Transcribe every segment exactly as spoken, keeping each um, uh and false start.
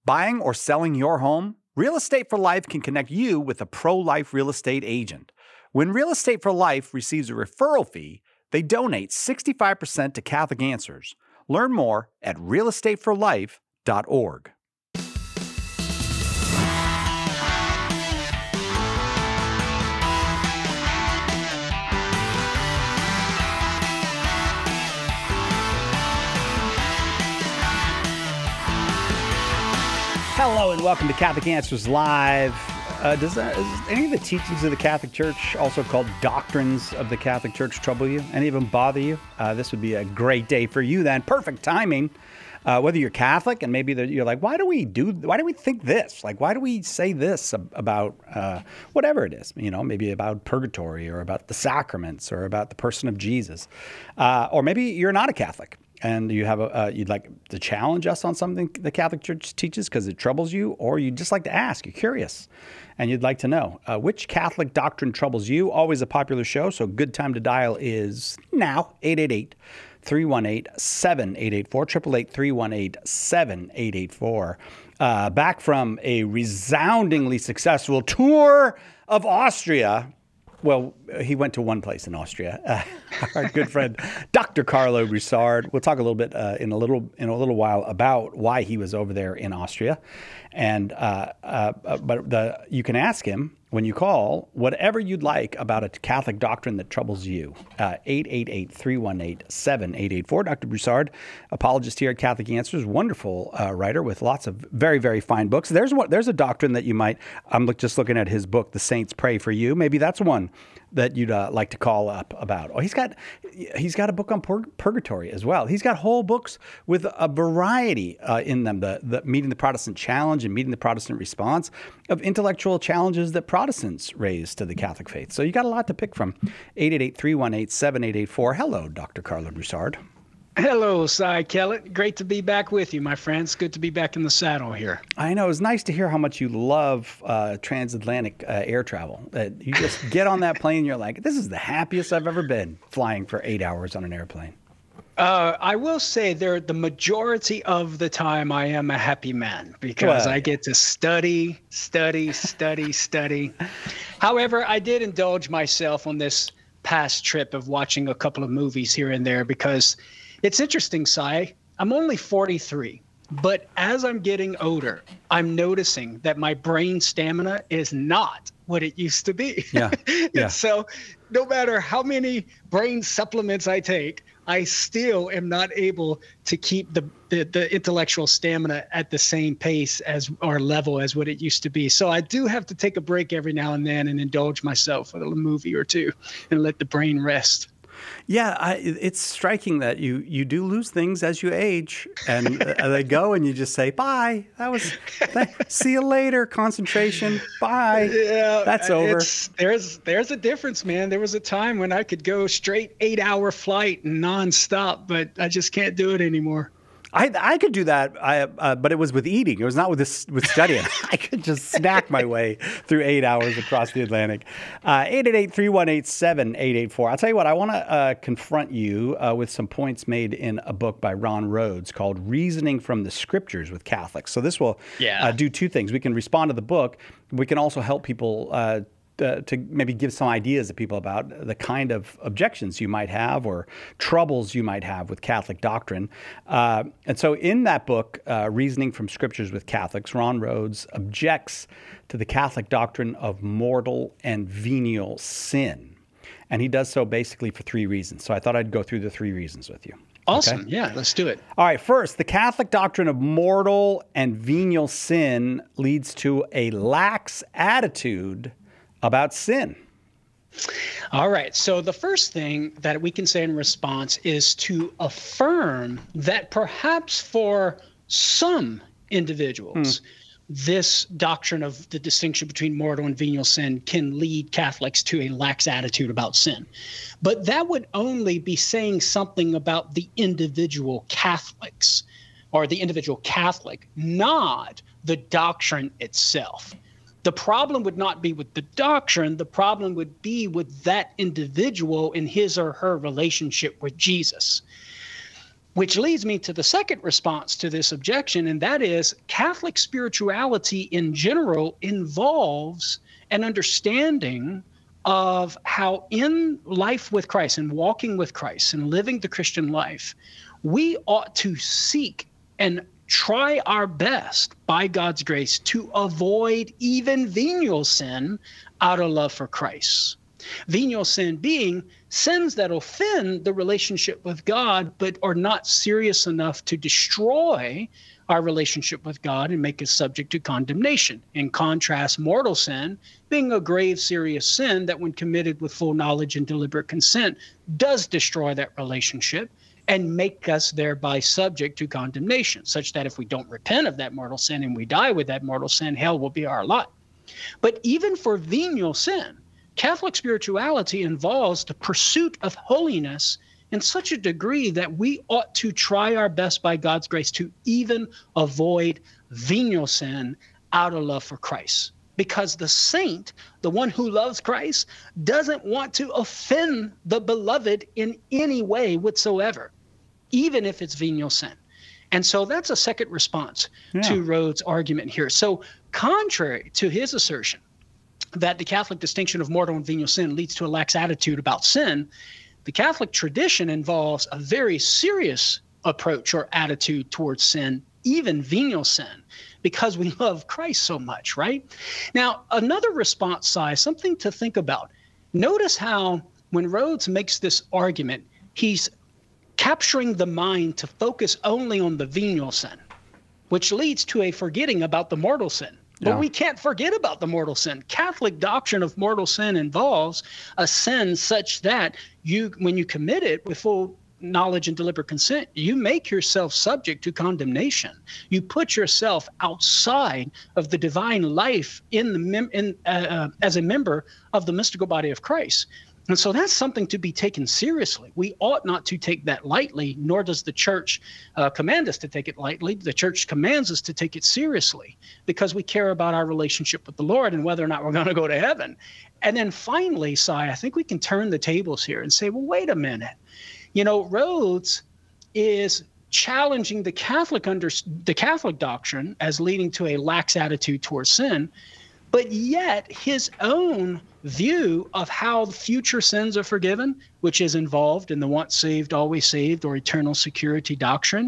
Buying or selling your home? Real Estate for Life can connect you with a pro-life real estate agent. When Real Estate for Life receives a referral fee, they donate sixty-five percent to Catholic Answers. Learn more at real estate for life dot org. Hello and welcome to Catholic Answers Live. Uh, does, that, does any of the teachings of the Catholic Church, also called doctrines of the Catholic Church, trouble you? Any of them bother you? Uh, this would be a great day for you then. Perfect timing. Uh, whether you're Catholic and maybe you're like, why do we do, why do we think this? Like, why do we say this about uh, whatever it is? You know, maybe about purgatory or about the sacraments or about the person of Jesus. Uh, or maybe you're not a Catholic. And you have a, uh, you'd like to challenge us on something the Catholic Church teaches because it troubles you, or you'd just like to ask, you're curious, and you'd like to know uh, which Catholic doctrine troubles you. Always a popular show, so good time to dial is now, eight eight eight, three one eight, seven eight eight four, eight eight eight, three one eight, seven eight eight four. Uh, back from a resoundingly successful tour of Austria. Well, he went to one place in Austria. Uh, our good friend, Doctor Carlo Broussard. We'll talk a little bit uh, in a little in a little while about why he was over there in Austria, and uh, uh, but the you can ask him when you call whatever you'd like about a Catholic doctrine that troubles you. Uh, eight eight eight, three one eight, seven eight eight four. Doctor Broussard, apologist here at Catholic Answers, wonderful uh, writer with lots of very, very fine books. There's one, there's a doctrine that you might, I'm look, just looking at his book, The Saints Pray for You. Maybe that's one that you'd uh, like to call up about. Oh, he's got he's got a book on pur- purgatory as well. He's got whole books with a variety uh, in them, the, the Meeting the Protestant Challenge and Meeting the Protestant Response, of intellectual challenges that Protestants raise to the Catholic faith. So you got a lot to pick from. eight eight eight, three one eight, seven eight eight four. Hello, Doctor Carlo Broussard. Hello, Cy Kellett. Great to be back with you, my friends. Good to be back in the saddle here. I know. It's nice to hear how much you love uh, transatlantic uh, air travel. Uh, you just get on that plane and you're like, this is the happiest I've ever been flying for eight hours on an airplane. Uh, I will say there, the majority of the time I am a happy man because well, I get to study, study, study, study. However, I did indulge myself on this past trip of watching a couple of movies here and there because it's interesting, Cy. I'm only forty-three, but as I'm getting older, I'm noticing that my brain stamina is not what it used to be. Yeah. Yeah. So no matter how many brain supplements I take, I still am not able to keep the, the, the intellectual stamina at the same pace as or level as what it used to be. So I do have to take a break every now and then and indulge myself with a movie or two and let the brain rest. Yeah, I, it's striking that you, you do lose things as you age, and uh, they go, and you just say, bye. That was, that, see you later, concentration, bye. Yeah, that's over. It's, there's there's a difference, man. There was a time when I could go straight eight-hour flight and nonstop, but I just can't do it anymore. I I could do that, I, uh, but it was with eating. It was not with this with studying. I could just snack my way through eight hours across the Atlantic. Uh, eight eight eight, three one eight, seven eight eight four. I'll tell you what, I want to uh, confront you uh, with some points made in a book by Ron Rhodes called Reasoning from the Scriptures with Catholics. So this will yeah. uh, do two things. We can respond to the book. We can also help people uh Uh, to maybe give some ideas to people about the kind of objections you might have or troubles you might have with Catholic doctrine. Uh, and so in that book, uh, Reasoning from Scriptures with Catholics, Ron Rhodes objects to the Catholic doctrine of mortal and venial sin. And he does so basically for three reasons. So I thought I'd go through the three reasons with you. Awesome. Okay? Yeah, let's do it. All right. First, the Catholic doctrine of mortal and venial sin leads to a lax attitude about sin. All right. So the first thing that we can say in response is to affirm that perhaps for some individuals, hmm. this doctrine of the distinction between mortal and venial sin can lead Catholics to a lax attitude about sin. But that would only be saying something about the individual Catholics or the individual Catholic, not the doctrine itself. The problem would not be with the doctrine. The problem would be with that individual in his or her relationship with Jesus. Which leads me to the second response to this objection, and that is Catholic spirituality in general involves an understanding of how in life with Christ and walking with Christ and living the Christian life, we ought to seek and try our best by God's grace to avoid even venial sin out of love for Christ. Venial sin being sins that offend the relationship with God, but are not serious enough to destroy our relationship with God and make us subject to condemnation. In contrast, mortal sin being a grave, serious sin that when committed with full knowledge and deliberate consent does destroy that relationship and make us thereby subject to condemnation, such that if we don't repent of that mortal sin and we die with that mortal sin, hell will be our lot. But even for venial sin, Catholic spirituality involves the pursuit of holiness in such a degree that we ought to try our best by God's grace to even avoid venial sin out of love for Christ. Because the saint, the one who loves Christ, doesn't want to offend the beloved in any way whatsoever, even if it's venial sin. And so that's a second response yeah. to Rhodes' argument here. So contrary to his assertion that the Catholic distinction of mortal and venial sin leads to a lax attitude about sin, the Catholic tradition involves a very serious approach or attitude towards sin, even venial sin, because we love Christ so much, right? Now, another response size, something to think about. Notice how when Rhodes makes this argument, he's capturing the mind to focus only on the venial sin, which leads to a forgetting about the mortal sin. But yeah. we can't forget about the mortal sin. Catholic doctrine of mortal sin involves a sin such that you, when you commit it with full knowledge and deliberate consent, you make yourself subject to condemnation. You put yourself outside of the divine life in the mem- in, uh, uh, as a member of the mystical body of Christ. And so that's something to be taken seriously. We ought not to take that lightly, nor does the church uh, command us to take it lightly. The church commands us to take it seriously because we care about our relationship with the Lord and whether or not we're going to go to heaven. And then finally, Si, I think we can turn the tables here and say, well, wait a minute. You know, Rhodes is challenging the Catholic under, the Catholic doctrine as leading to a lax attitude towards sin, but yet his own view of how future sins are forgiven, which is involved in the once saved, always saved, or eternal security doctrine,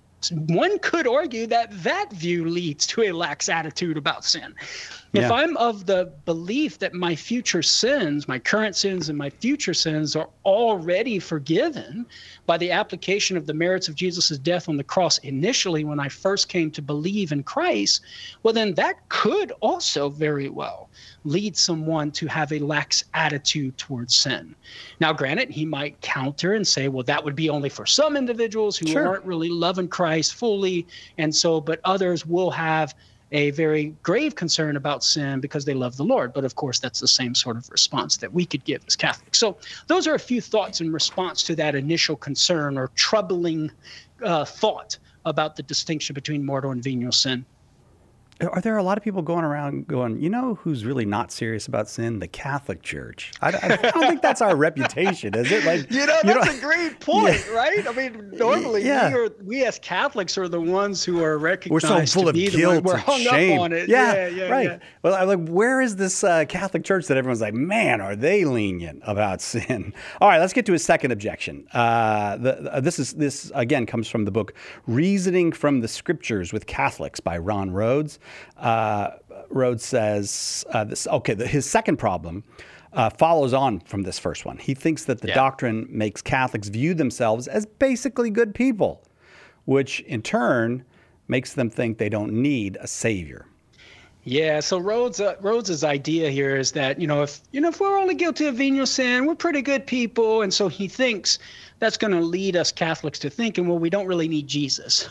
one could argue that that view leads to a lax attitude about sin. Yeah. If I'm of the belief that my future sins, my current sins and my future sins are already forgiven by the application of the merits of Jesus' death on the cross initially when I first came to believe in Christ, well, then that could also very well lead someone to have a lax attitude towards sin. Now, granted, he might counter and say, well, that would be only for some individuals who sure. aren't really loving Christ fully. And so, but others will have a very grave concern about sin because they love the Lord. But of course, that's the same sort of response that we could give as Catholics. So those are a few thoughts in response to that initial concern or troubling uh, thought about the distinction between mortal and venial sin. Are there a lot of people going around going, you know who's really not serious about sin? The Catholic Church. I, I don't think that's our reputation, is it? Like, you know, that's you know, a great point, yeah. right? I mean, normally yeah. we, are, we as Catholics are the ones who are recognized We're so full to of be guilt the one. We're hung shame. up on it. Yeah, yeah, yeah right. Yeah. Well, I'm like, where is this uh, Catholic Church that everyone's like, man, are they lenient about sin? All right, let's get to his second objection. Uh, the, uh, this is this again comes from the book Reasoning from the Scriptures with Catholics by Ron Rhodes. Uh, Rhodes says uh, this. Okay, the, his second problem uh, follows on from this first one. He thinks that the yeah. doctrine makes Catholics view themselves as basically good people, which in turn makes them think they don't need a savior. Yeah, so Rhodes, uh, Rhodes's idea here is that, you know, if you know if we're only guilty of venial sin, we're pretty good people, and so he thinks that's going to lead us Catholics to thinking, well, we don't really need Jesus.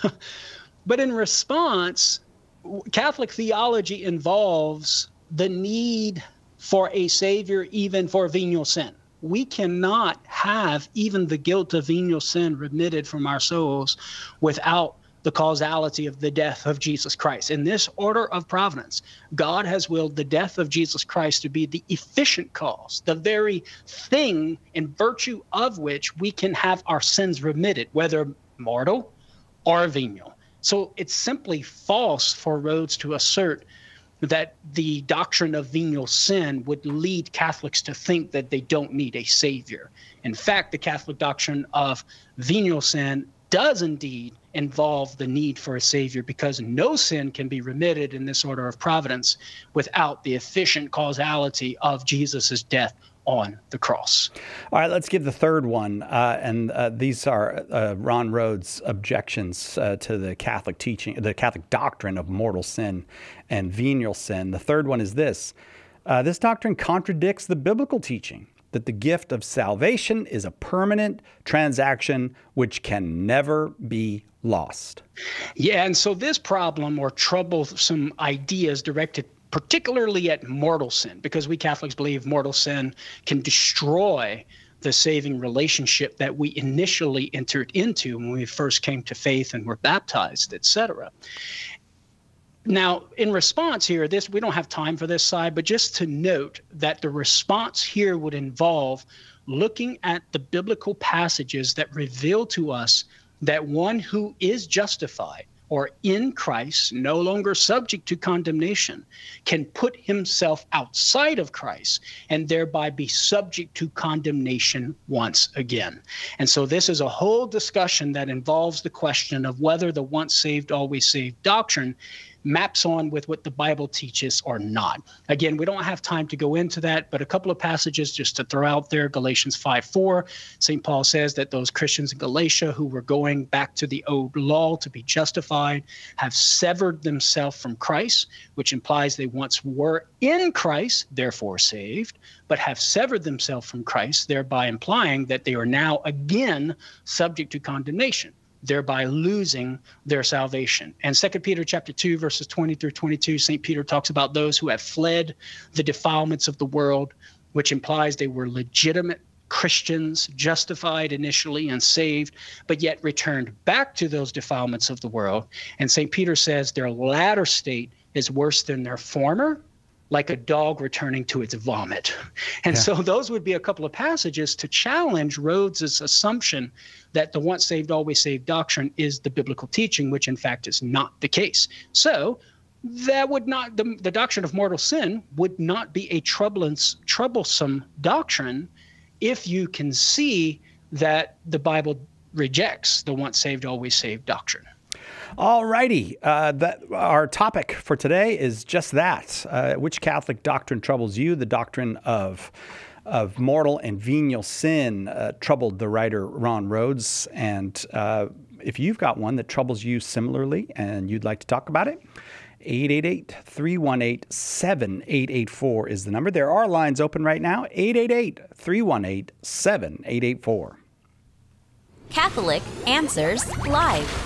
But in response, Catholic theology involves the need for a savior even for venial sin. We cannot have even the guilt of venial sin remitted from our souls without the causality of the death of Jesus Christ. In this order of providence, God has willed the death of Jesus Christ to be the efficient cause, the very thing in virtue of which we can have our sins remitted, whether mortal or venial. So it's simply false for Rhodes to assert that the doctrine of venial sin would lead Catholics to think that they don't need a savior. In fact, the Catholic doctrine of venial sin does indeed involve the need for a savior, because no sin can be remitted in this order of providence without the efficient causality of Jesus's death on the cross. All right, let's give the third one. Uh, and uh, these are uh, Ron Rhodes' objections uh, to the Catholic teaching, the Catholic doctrine of mortal sin and venial sin. The third one is this. Uh, this doctrine contradicts the biblical teaching that the gift of salvation is a permanent transaction which can never be lost. Yeah, and so this problem or troublesome ideas directed particularly at mortal sin, because we Catholics believe mortal sin can destroy the saving relationship that we initially entered into when we first came to faith and were baptized, et cetera. Now, in response here, this we don't have time for this side, but just to note that the response here would involve looking at the biblical passages that reveal to us that one who is justified or in Christ, no longer subject to condemnation, can put himself outside of Christ and thereby be subject to condemnation once again. And so this is a whole discussion that involves the question of whether the once saved, always saved doctrine maps on with what the Bible teaches or not. Again, we don't have time to go into that, but a couple of passages just to throw out there. Galatians five four, Saint Paul says that those Christians in Galatia who were going back to the old law to be justified have severed themselves from Christ, which implies they once were in Christ, therefore saved, but have severed themselves from Christ, thereby implying that they are now again subject to condemnation, thereby losing their salvation. And Second Peter chapter two, verses twenty through twenty-two, Saint Peter talks about those who have fled the defilements of the world, which implies they were legitimate Christians, justified initially and saved, but yet returned back to those defilements of the world. And Saint Peter says their latter state is worse than their former, like a dog returning to its vomit. And yeah. So those would be a couple of passages to challenge Rhodes' assumption that the once saved, always saved doctrine is the biblical teaching, which in fact is not the case. So that would not, the, the doctrine of mortal sin would not be a troublesome doctrine if you can see that the Bible rejects the once saved, always saved doctrine. All righty. Uh, that, our topic for today is just that. Uh, which Catholic doctrine troubles you? The doctrine of of mortal and venial sin uh, troubled the writer Ron Rhodes. And uh, if you've got one that troubles you similarly and you'd like to talk about it, eight eight eight, three one eight, seven eight eight four is the number. There are lines open right now, eight eight eight, three one eight, seven eight eight four. Catholic Answers Live.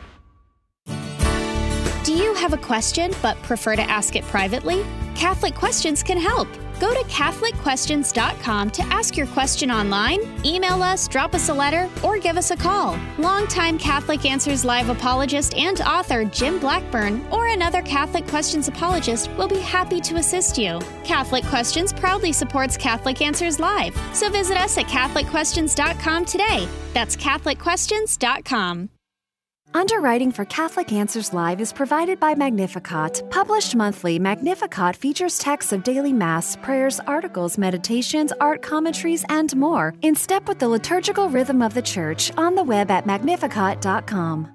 Do you have a question but prefer to ask it privately? Catholic Questions can help. Go to Catholic Questions dot com to ask your question online, email us, drop us a letter, or give us a call. Longtime Catholic Answers Live apologist and author Jim Blackburn or another Catholic Questions apologist will be happy to assist you. Catholic Questions proudly supports Catholic Answers Live, so visit us at Catholic Questions dot com today. That's Catholic Questions dot com. Underwriting for Catholic Answers Live is provided by Magnificat. Published monthly, Magnificat features texts of daily Mass, prayers, articles, meditations, art commentaries, and more, in step with the liturgical rhythm of the Church, on the web at Magnificat dot com.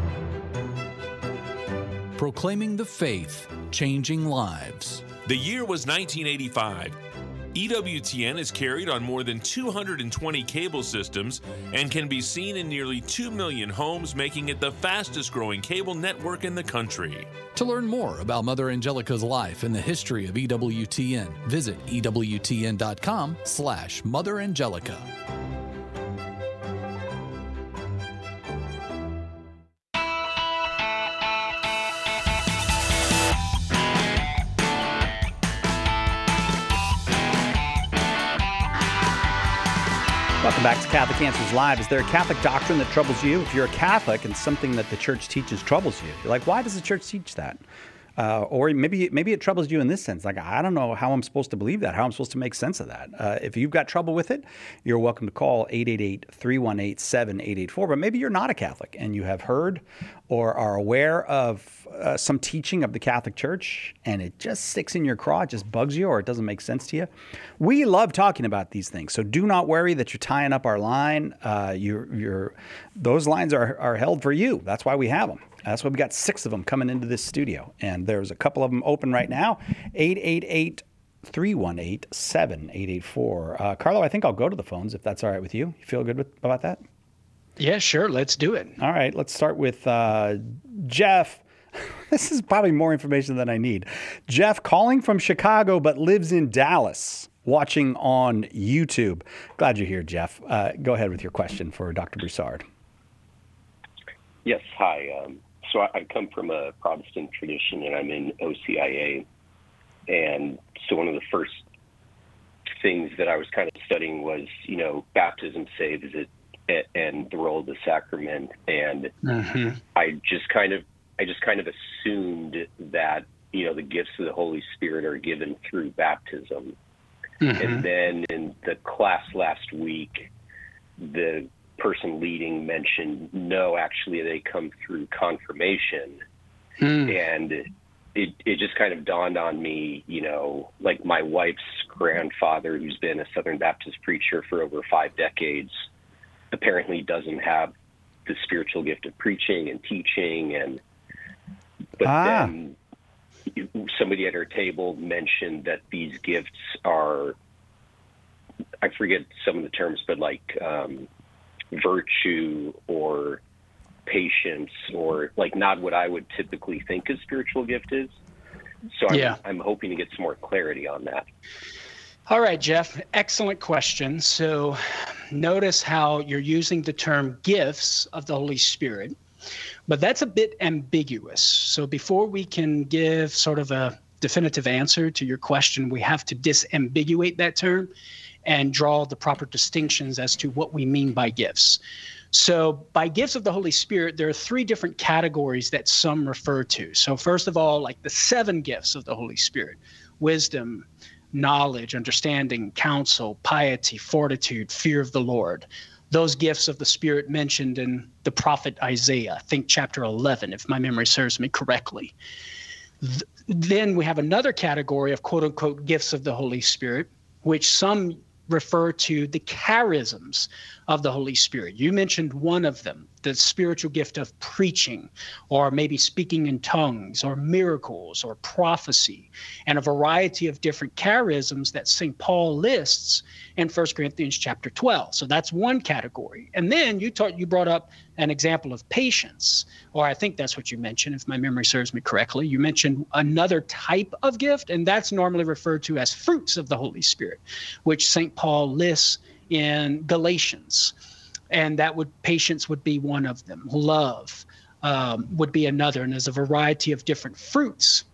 Proclaiming the faith, changing lives. The year was nineteen eighty-five. E W T N is carried on more than two hundred twenty cable systems and can be seen in nearly two million homes, making it the fastest growing cable network in the country. To learn more about Mother Angelica's life and the history of E W T N, visit E W T N dot com slash Mother Angelica. Welcome back to Catholic Answers Live. Is there a Catholic doctrine that troubles you? If you're a Catholic and something that the church teaches troubles you, you're like, why does the church teach that? Uh, or maybe maybe it troubles you in this sense. Like, I don't know how I'm supposed to believe that, how I'm supposed to make sense of that. Uh, if you've got trouble with it, you're welcome to call eight eight eight, three one eight, seven eight eight four. But maybe you're not a Catholic and you have heard or are aware of uh, some teaching of the Catholic Church and it just sticks in your craw, it just bugs you, or it doesn't make sense to you. We love talking about these things. So do not worry that you're tying up our line. Uh, you're, you're, those lines are, are held for you. That's why we have them. That's why we got six of them coming into this studio. And there's a couple of them open right now. eight eight eight, three one eight, seven eight eight four. Uh, Carlo, I think I'll go to the phones if that's all right with you. You feel good with, about that? Yeah, sure. Let's do it. All right. Let's start with uh, Jeff. This is probably more information than I need. Jeff calling from Chicago but lives in Dallas, watching on YouTube. Glad you're here, Jeff. Uh, go ahead with your question for Doctor Broussard. Yes. Hi. Um, So I come from a Protestant tradition, and I'm in O C I A. And so one of the first things that I was kind of studying was, you know, baptism saves it and the role of the sacrament. And mm-hmm. I just kind of, I just kind of assumed that, you know, the gifts of the Holy Spirit are given through baptism. Mm-hmm. And then in the class last week, the person leading mentioned, no, actually they come through confirmation. Mm. And it, it just kind of dawned on me, you know, like my wife's grandfather, who's been a Southern Baptist preacher for over five decades, apparently doesn't have the spiritual gift of preaching and teaching. And, but ah. then somebody at our table mentioned that these gifts are, I forget some of the terms, but like, um, virtue or patience, or like not what I would typically think a spiritual gift is. So I'm, yeah. I'm hoping to get some more clarity on that. All right, Jeff, excellent question. So notice how you're using the term gifts of the Holy Spirit, but that's a bit ambiguous. So before we can give sort of a definitive answer to your question, we have to disambiguate that term and draw the proper distinctions as to what we mean by gifts. So by gifts of the Holy Spirit, there are three different categories that some refer to. So first of all, like the seven gifts of the Holy Spirit: wisdom, knowledge, understanding, counsel, piety, fortitude, fear of the Lord. Those gifts of the Spirit mentioned in the prophet Isaiah, I think chapter eleven, if my memory serves me correctly. Th- then we have another category of quote unquote gifts of the Holy Spirit, which some refer to the charisms of the Holy Spirit. You mentioned one of them, the spiritual gift of preaching, or maybe speaking in tongues, or miracles, or prophecy, and a variety of different charisms that Saint Paul lists in First Corinthians chapter twelve. So that's one category. And then you taught, you brought up an example of patience, or I think that's what you mentioned, if my memory serves me correctly. You mentioned another type of gift, and that's normally referred to as fruits of the Holy Spirit, which Saint Paul lists in Galatians. And that would, patience would be one of them. Love um, would be another. And there's a variety of different fruits.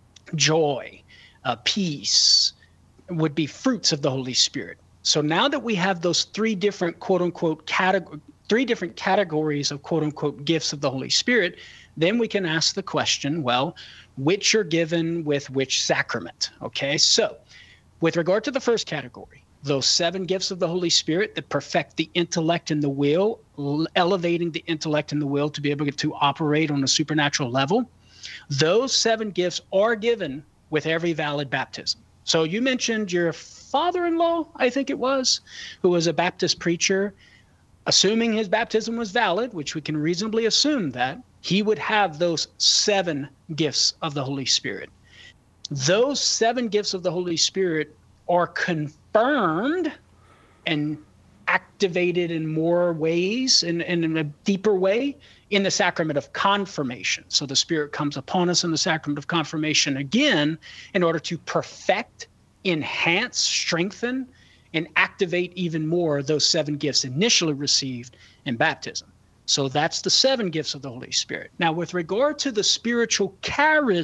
Joy, uh, peace would be fruits of the Holy Spirit. So now that we have those three different quote unquote categories, three different categories of quote unquote gifts of the Holy Spirit, then we can ask the question, well, which are given with which sacrament? Okay, so with regard to the first category, those seven gifts of the Holy Spirit that perfect the intellect and the will, elevating the intellect and the will to be able to operate on a supernatural level, those seven gifts are given with every valid baptism. So you mentioned your father-in-law, I think it was, who was a Baptist preacher. Assuming his baptism was valid, which we can reasonably assume that, he would have those seven gifts of the Holy Spirit. Those seven gifts of the Holy Spirit are confirmed and activated in more ways, in, in a deeper way, in the sacrament of confirmation. So the Spirit comes upon us in the sacrament of confirmation again in order to perfect, enhance, strengthen, and activate even more those seven gifts initially received in baptism. So that's the seven gifts of the Holy Spirit. Now, with regard to the spiritual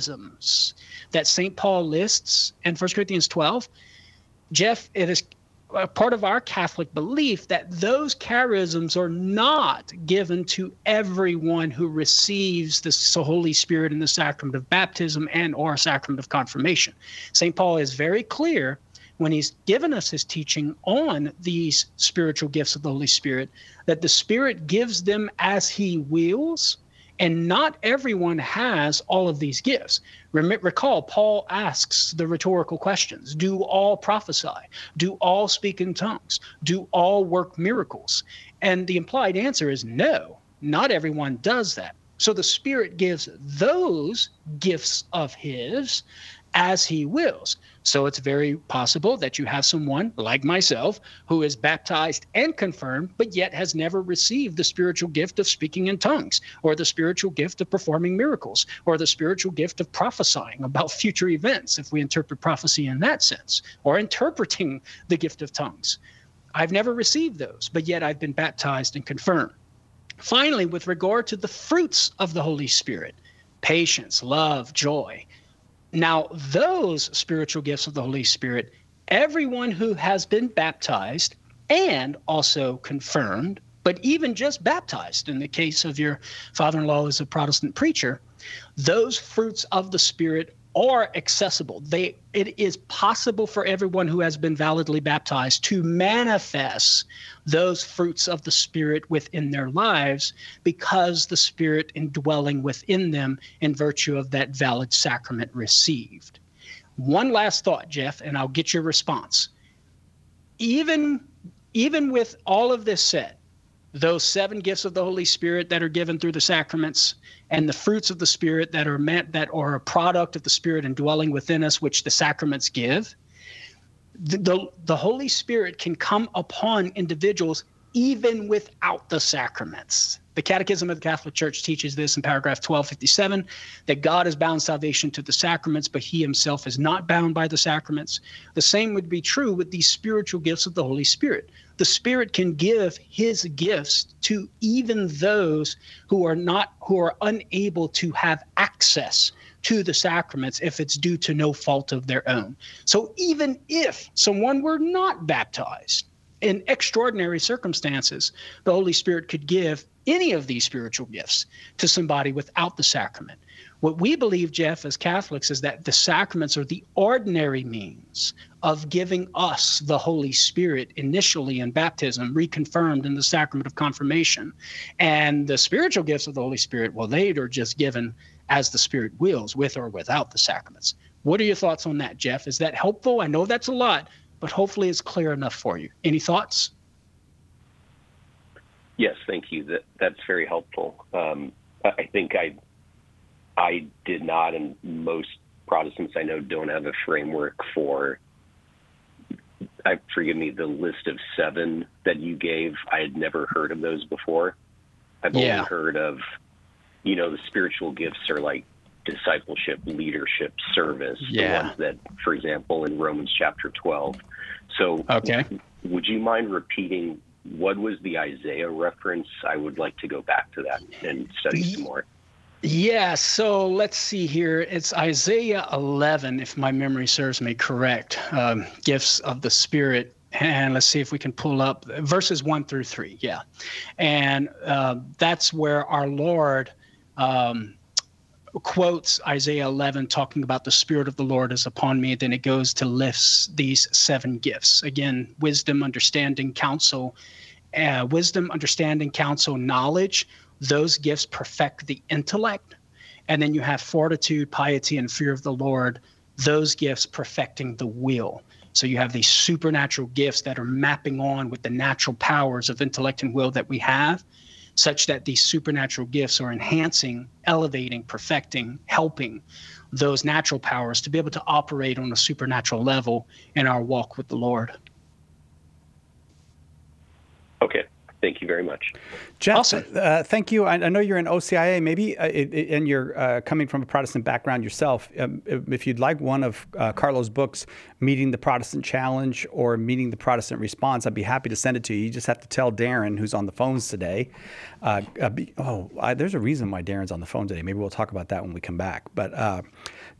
charisms that Saint Paul lists in First Corinthians twelve, Jeff, it is uh, part of our Catholic belief that those charisms are not given to everyone who receives the Holy Spirit in the sacrament of baptism and or sacrament of confirmation. Saint Paul is very clear when he's given us his teaching on these spiritual gifts of the Holy Spirit, that the Spirit gives them as he wills, and not everyone has all of these gifts. Rem- recall, Paul asks the rhetorical questions. Do all prophesy? Do all speak in tongues? Do all work miracles? And the implied answer is no, not everyone does that. So the Spirit gives those gifts of his as he wills. So it's very possible that you have someone like myself who is baptized and confirmed, but yet has never received the spiritual gift of speaking in tongues, or the spiritual gift of performing miracles, or the spiritual gift of prophesying about future events, if we interpret prophecy in that sense, or interpreting the gift of tongues. I've never received those, but yet I've been baptized and confirmed. Finally, with regard to the fruits of the Holy Spirit, patience, love, joy. Now, those spiritual gifts of the Holy Spirit, everyone who has been baptized and also confirmed, but even just baptized, in the case of your father-in-law who's a Protestant preacher, those fruits of the Spirit are accessible. They, it is possible for everyone who has been validly baptized to manifest those fruits of the Spirit within their lives, because the Spirit indwelling within them in virtue of that valid sacrament received. One last thought, Jeff, and I'll get your response. Even, even with all of this said, those seven gifts of the Holy Spirit that are given through the sacraments, and the fruits of the Spirit that are meant, that are a product of the Spirit indwelling within us, which the sacraments give, the, the, the Holy Spirit can come upon individuals even without the sacraments. The Catechism of the Catholic Church teaches this in paragraph twelve fifty-seven, that God has bound salvation to the sacraments, but he himself is not bound by the sacraments. The same would be true with these spiritual gifts of the Holy Spirit. The Spirit can give his gifts to even those who are not, who are unable to have access to the sacraments if it's due to no fault of their own. So even if someone were not baptized, in extraordinary circumstances, the Holy Spirit could give any of these spiritual gifts to somebody without the sacrament. What we believe, Jeff, as Catholics, is that the sacraments are the ordinary means of giving us the Holy Spirit initially in baptism, reconfirmed in the sacrament of confirmation. And the spiritual gifts of the Holy Spirit, well, they are just given as the Spirit wills, with or without the sacraments. What are your thoughts on that, Jeff? Is that helpful? I know that's a lot, but hopefully it's clear enough for you. Any thoughts? Yes, thank you. That that's very helpful. Um, I think I I did not, and most Protestants I know don't have a framework for. I forgive me, the list of seven that you gave. I had never heard of those before. I've Yeah. only heard of, you know, the spiritual gifts are like discipleship, leadership, service. Yeah. The ones that, for example, in Romans chapter twelve. So, Okay. would you mind repeating what was the Isaiah reference? I would like to go back to that and study some more. Yeah, so let's see here. It's Isaiah eleven, if my memory serves me correct, um, gifts of the Spirit. And let's see if we can pull up verses one through three. Yeah. And uh, that's where our Lord um, quotes Isaiah eleven, talking about the Spirit of the Lord is upon me. Then it goes to lists these seven gifts. Again, wisdom, understanding, counsel, uh, wisdom, understanding, counsel, knowledge. Those gifts perfect the intellect. And then you have fortitude, piety, and fear of the Lord. Those gifts perfecting the will. So you have these supernatural gifts that are mapping on with the natural powers of intellect and will that we have, such that these supernatural gifts are enhancing, elevating, perfecting, helping those natural powers to be able to operate on a supernatural level in our walk with the Lord. Okay. Thank you very much. Jeff, Awesome. uh, thank you. I, I know you're in O C I A, maybe, uh, it, it, and you're uh, coming from a Protestant background yourself. Um, if you'd like one of uh, Carlo's books, Meeting the Protestant Challenge or Meeting the Protestant Response, I'd be happy to send it to you. You just have to tell Darren, who's on the phones today. Uh, uh, be, oh, I, there's a reason why Darren's on the phone today. Maybe we'll talk about that when we come back. But uh,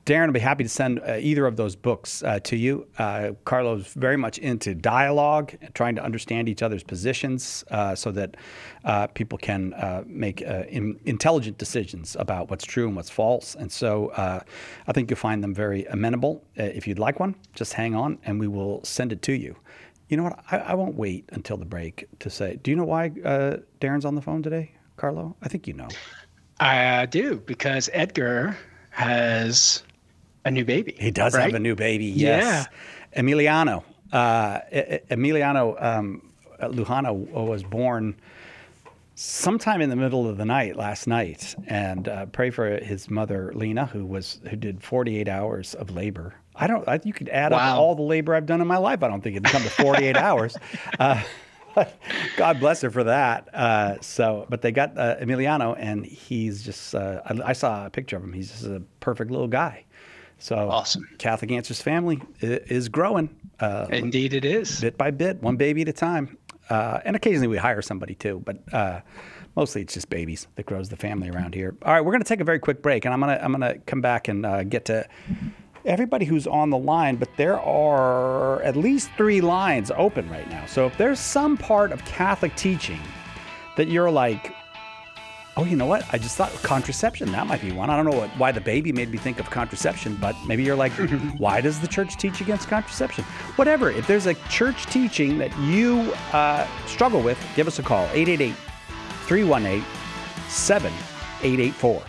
Darren will be happy to send uh, either of those books uh, to you. Uh, Carlo's very much into dialogue, trying to understand each other's positions uh, so that uh, people can uh, make uh, in, intelligent decisions about what's true and what's false. And so uh, I think you'll find them very amenable. Uh, if you'd like one, just hang on and we will send it to you. You know what? I, I won't wait until the break to say, do you know why uh, Darren's on the phone today, Carlo? I think you know. I do, because Edgar has a new baby. He does right? have a new baby, yes. Yeah. Emiliano. Uh, Emiliano um, Lujano was born sometime in the middle of the night last night. And uh, pray for his mother, Lena, who was who did forty-eight hours of labor. I don't. I, you could add wow. up all the labor I've done in my life. I don't think it'd come to forty-eight hours. Uh, God bless her for that. Uh, so, but they got uh, Emiliano, and he's just. Uh, I, I saw a picture of him. He's just a perfect little guy. So awesome. Catholic Answers family is growing. Uh, Indeed, it is. Bit by bit, one baby at a time. Uh, and occasionally we hire somebody too, but uh, mostly it's just babies that grows the family around here. All right, we're going to take a very quick break, and I'm going to I'm going to come back and uh, get to everybody who's on the line. But there are at least three lines open right now. So if there's some part of Catholic teaching that you're like, oh, you know what? I just thought contraception. That might be one. I don't know what, why the baby made me think of contraception, but maybe you're like, why does the church teach against contraception? Whatever. If there's a church teaching that you uh, struggle with, give us a call. eight eight eight, three one eight, seven eight eight four.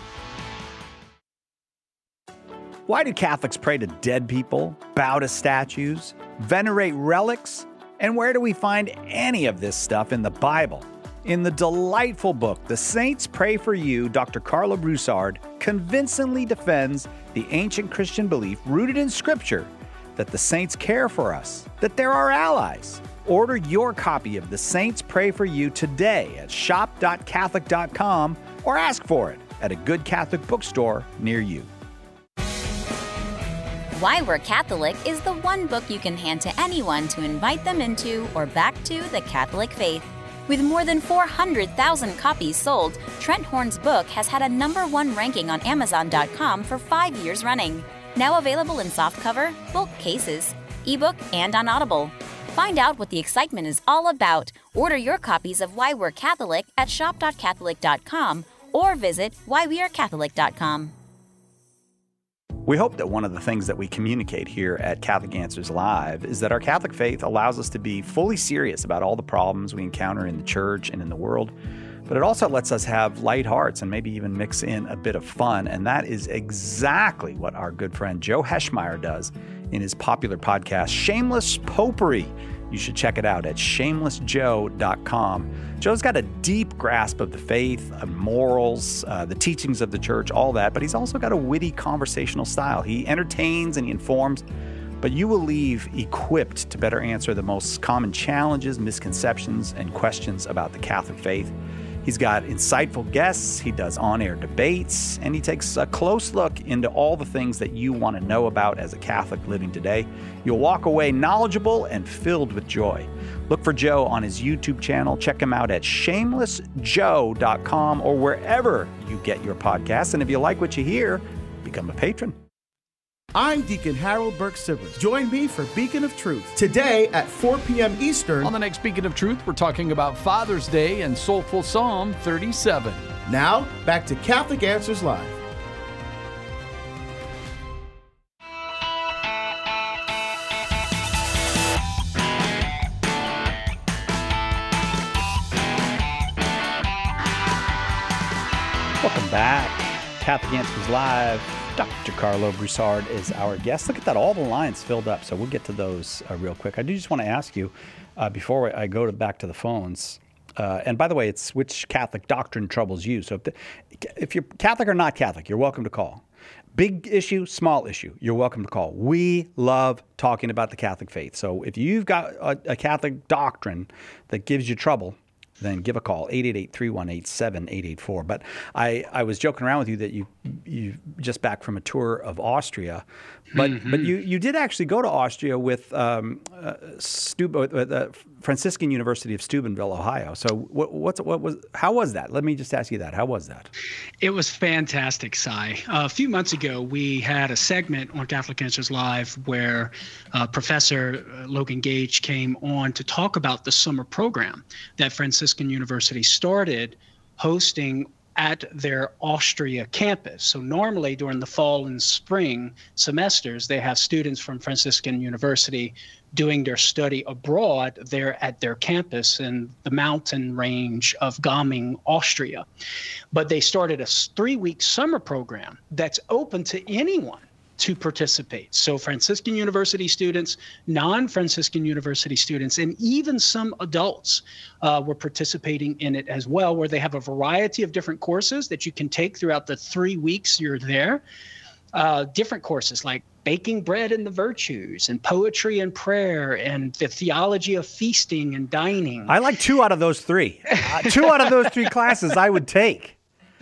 Why do Catholics pray to dead people, bow to statues, venerate relics? And where do we find any of this stuff in the Bible? In the delightful book, The Saints Pray for You, Doctor Carlo Broussard convincingly defends the ancient Christian belief rooted in Scripture that the saints care for us, that they're our allies. Order your copy of The Saints Pray for You today at shop dot catholic dot com or ask for it at a good Catholic bookstore near you. Why We're Catholic is the one book you can hand to anyone to invite them into or back to the Catholic faith. With more than four hundred thousand copies sold, Trent Horn's book has had a number one ranking on Amazon dot com for five years running. Now available in softcover, bulk cases, ebook, and on Audible. Find out what the excitement is all about. Order your copies of Why We're Catholic at shop dot catholic dot com or visit why we are catholic dot com. We hope that one of the things that we communicate here at Catholic Answers Live is that our Catholic faith allows us to be fully serious about all the problems we encounter in the church and in the world, but it also lets us have light hearts and maybe even mix in a bit of fun. And that is exactly what our good friend Joe Heschmeyer does in his popular podcast, Shameless Popery. You should check it out at shameless joe dot com. Joe's got a deep grasp of the faith, of morals, uh, the teachings of the church, all that, but he's also got a witty conversational style. He entertains and he informs, but you will leave equipped to better answer the most common challenges, misconceptions, and questions about the Catholic faith. He's got insightful guests, he does on-air debates, and he takes a close look into all the things that you want to know about as a Catholic living today. You'll walk away knowledgeable and filled with joy. Look for Joe on his YouTube channel. Check him out at shameless joe dot com or wherever you get your podcasts. And if you like what you hear, become a patron. I'm Deacon Harold Burke-Sivers. Join me for Beacon of Truth today at four p.m. Eastern. On the next Beacon of Truth, we're talking about Father's Day and Soulful Psalm thirty-seven. Now, back to Catholic Answers Live. Welcome back. Catholic Answers Live. Doctor Carlo Broussard is our guest. Look at that, all the lines filled up. So we'll get to those uh, real quick. I do just want to ask you, uh, before I go to back to the phones, uh, and by the way, it's which Catholic doctrine troubles you. So if, the, if you're Catholic or not Catholic, you're welcome to call. Big issue, small issue, you're welcome to call. We love talking about the Catholic faith. So if you've got a, a Catholic doctrine that gives you trouble, then give a call, eight eight eight, three one eight, seven eight eight four. But I, I was joking around with you that you you just back from a tour of Austria, but mm-hmm. but you, you did actually go to Austria with um, uh, Stu, uh, uh, Franciscan University of Steubenville, Ohio. So what, what's, what was, how was that? Let me just ask you that. How was that? It was fantastic, Cy. Uh, a few months ago, we had a segment on Catholic Answers Live where uh, Professor Logan Gage came on to talk about the summer program that Franciscan University started hosting at their Austria campus. So normally during the fall and spring semesters, they have students from Franciscan University doing their study abroad there at their campus in the mountain range of Gaming, Austria. But they started a three-week summer program that's open to anyone to participate. So Franciscan University students, non-Franciscan University students, and even some adults uh, were participating in it as well, where they have a variety of different courses that you can take throughout the three weeks you're there. Uh, different courses like baking bread and the virtues, and poetry and prayer, and the theology of feasting and dining. I like two out of those three. Uh, two out of those three classes I would take.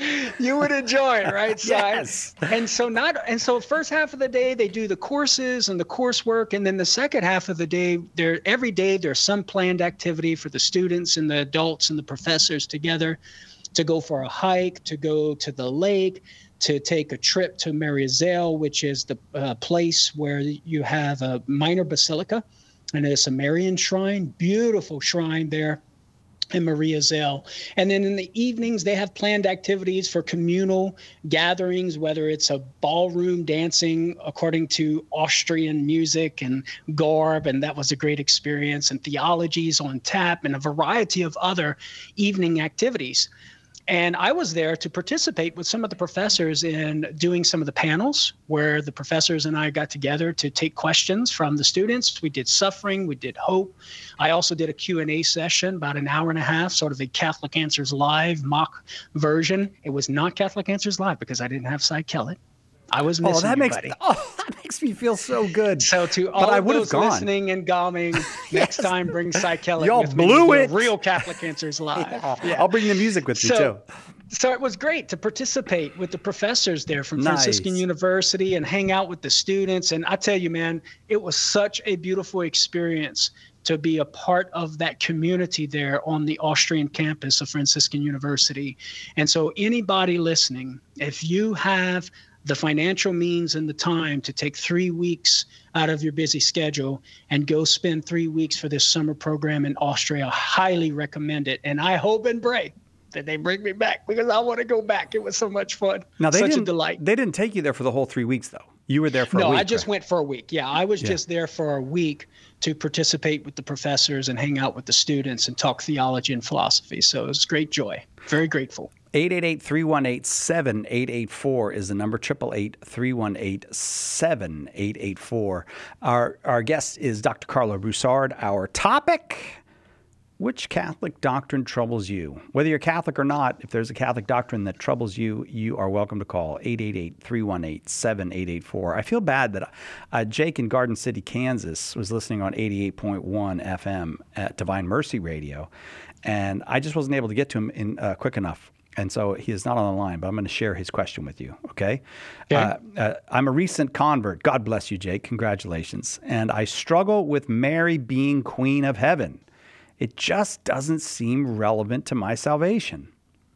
You would enjoy it, right, Si? Yes. And so not and so first half of the day they do the courses and the coursework, and then the second half of the day, there every day there's some planned activity for the students and the adults and the professors together to go for a hike, to go to the lake, to take a trip to Mariazell, which is the uh, place where you have a minor basilica, and it's a Marian shrine, beautiful shrine there in Mariazell. And then in the evenings, they have planned activities for communal gatherings, whether it's a ballroom dancing according to Austrian music and garb, and that was a great experience, and theologies on tap, and a variety of other evening activities. And I was there to participate with some of the professors in doing some of the panels where the professors and I got together to take questions from the students. We did suffering, we did hope. I also did a Q and A session, about an hour and a half, sort of a Catholic Answers Live mock version. It was not Catholic Answers Live because I didn't have Cy Kellett. I was missing oh, that you, makes, buddy. Oh, that makes me feel so good. So to all but I of would those have gone. listening and Gaming, Yes. next time bring Cy Kellett Y'all with blew me to it. do a real Catholic Answers Live. Yeah. Yeah. I'll bring the music with me So- too. So it was great to participate with the professors there from Nice. Franciscan University and hang out with the students. And I tell you, man, it was such a beautiful experience to be a part of that community there on the Austrian campus of Franciscan University. And so anybody listening, if you have the financial means and the time to take three weeks out of your busy schedule and go spend three weeks for this summer program in Austria, I highly recommend it. And I hope and pray that they bring me back because I want to go back. It was so much fun. Now, they Such didn't, a delight. They didn't take you there for the whole three weeks, though. You were there for no, a week. I just right? went for a week. Yeah, I was Yeah. just there for a week to participate with the professors and hang out with the students and talk theology and philosophy. So it was great joy. Very grateful. eight eight eight, three one eight, seven eight eight four is the number, eight eight eight, three one eight, seven eight eight four. Our, our guest is Doctor Karlo Broussard. Our topic: which Catholic doctrine troubles you? Whether you're Catholic or not, if there's a Catholic doctrine that troubles you, you are welcome to call eight eight eight, three one eight, seven eight eight four. I feel bad that uh, Jake in Garden City, Kansas was listening on eighty-eight point one F M at Divine Mercy Radio, and I just wasn't able to get to him in uh, quick enough. And so he is not on the line, but I'm going to share his question with you, okay? Okay. Uh, uh, I'm a recent convert. God bless you, Jake. Congratulations. And I struggle with Mary being Queen of Heaven. It just doesn't seem relevant to my salvation.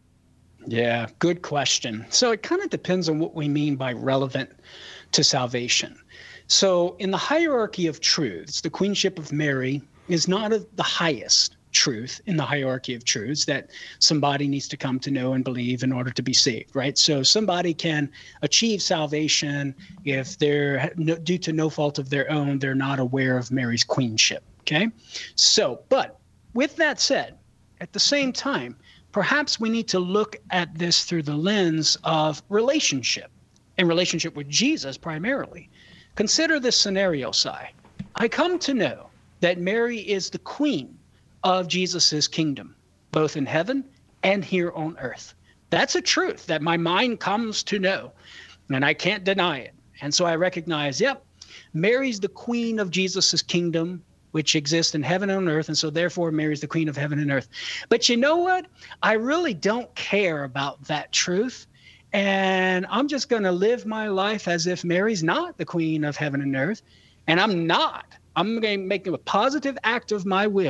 Yeah, good question. So it kind of depends on what we mean by relevant to salvation. So in the hierarchy of truths, the queenship of Mary is not a, the highest truth in the hierarchy of truths that somebody needs to come to know and believe in order to be saved, right? So somebody can achieve salvation if they're, due to no fault of their own, they're not aware of Mary's queenship, okay? So, but with that said, at the same time, perhaps we need to look at this through the lens of relationship, and relationship with Jesus primarily. Consider this scenario, Si. I come to know that Mary is the queen of Jesus's kingdom, both in heaven and here on earth. That's a truth that my mind comes to know, and I can't deny it. And so I recognize, yep, Mary's the queen of Jesus's kingdom, which exists in heaven and on earth, and so therefore Mary's the queen of heaven and earth. But you know what? I really don't care about that truth, and I'm just going to live my life as if Mary's not the queen of heaven and earth, and I'm not. I'm going to make a positive act of my will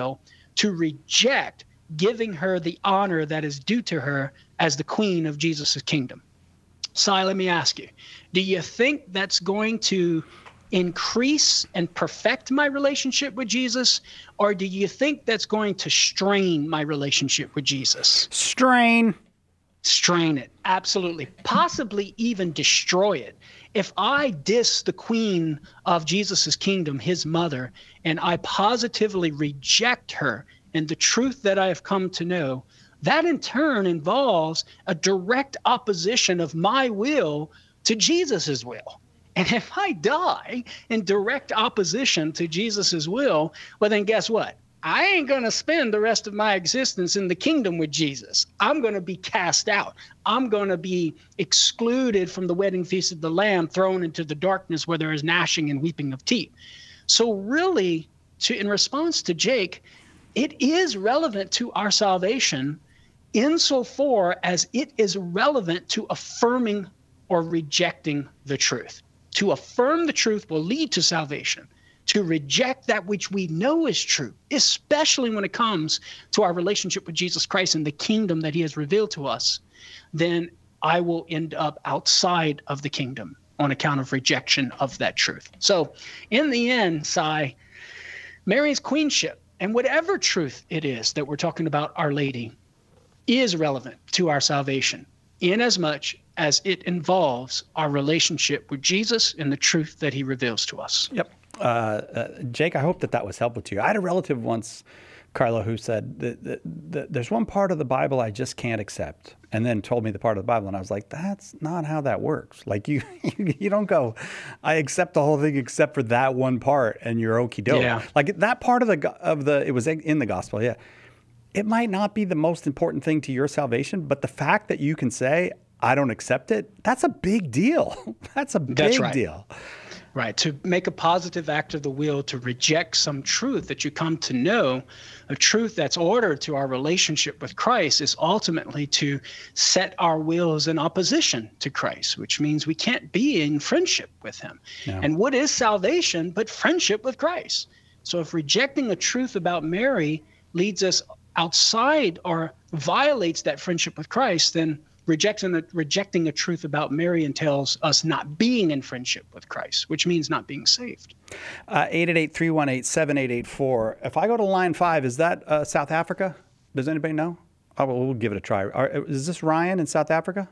to reject giving her the honor that is due to her as the queen of Jesus' kingdom. Sai, let me ask you, do you think that's going to increase and perfect my relationship with Jesus, or do you think that's going to strain my relationship with Jesus? Strain. Strain it, absolutely. Possibly even destroy it. If I diss the queen of Jesus' kingdom, his mother, and I positively reject her and the truth that I have come to know, that in turn involves a direct opposition of my will to Jesus's will. And if I die in direct opposition to Jesus's will, well, then guess what? I ain't going to spend the rest of my existence in the kingdom with Jesus. I'm going to be cast out. I'm going to be excluded from the wedding feast of the Lamb, thrown into the darkness where there is gnashing and weeping of teeth. So really, to, in response to Jake, it is relevant to our salvation insofar as it is relevant to affirming or rejecting the truth. To affirm the truth will lead to salvation. To reject that which we know is true, especially when it comes to our relationship with Jesus Christ and the kingdom that he has revealed to us, then I will end up outside of the kingdom on account of rejection of that truth. So in the end, Sai, Mary's queenship and whatever truth it is that we're talking about Our Lady is relevant to our salvation, inasmuch as it involves our relationship with Jesus and the truth that he reveals to us. Yep. Uh, uh, Jake, I hope that that was helpful to you. I had a relative once, Carla, who said that, that, that there's one part of the Bible I just can't accept, and then told me the part of the Bible, and I was like, that's not how that works. Like you, you, you don't go, I accept the whole thing except for that one part, and you're okie doke. Yeah. Like that part of the of the it was in the gospel, yeah. It might not be the most important thing to your salvation, but the fact that you can say, I don't accept it, that's a big deal. That's a big That's right. deal. Right. To make a positive act of the will, to reject some truth that you come to know, a truth that's ordered to our relationship with Christ, is ultimately to set our wills in opposition to Christ, which means we can't be in friendship with him. Yeah. And what is salvation but friendship with Christ? So if rejecting a truth about Mary leads us outside or violates that friendship with Christ, then Rejecting a, rejecting a truth about Mary entails us not being in friendship with Christ, which means not being saved. Uh, eight eight eight, three one eight, seven eight eight four. If I go to line five, is that uh, South Africa? Does anybody know? Oh, well, we'll give it a try. Are, is this Ryan in South Africa?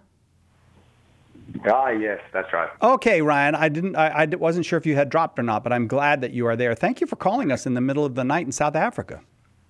Ah, yes, that's right. Okay, Ryan. I didn't. I, I wasn't sure if you had dropped or not, but I'm glad that you are there. Thank you for calling us in the middle of the night in South Africa.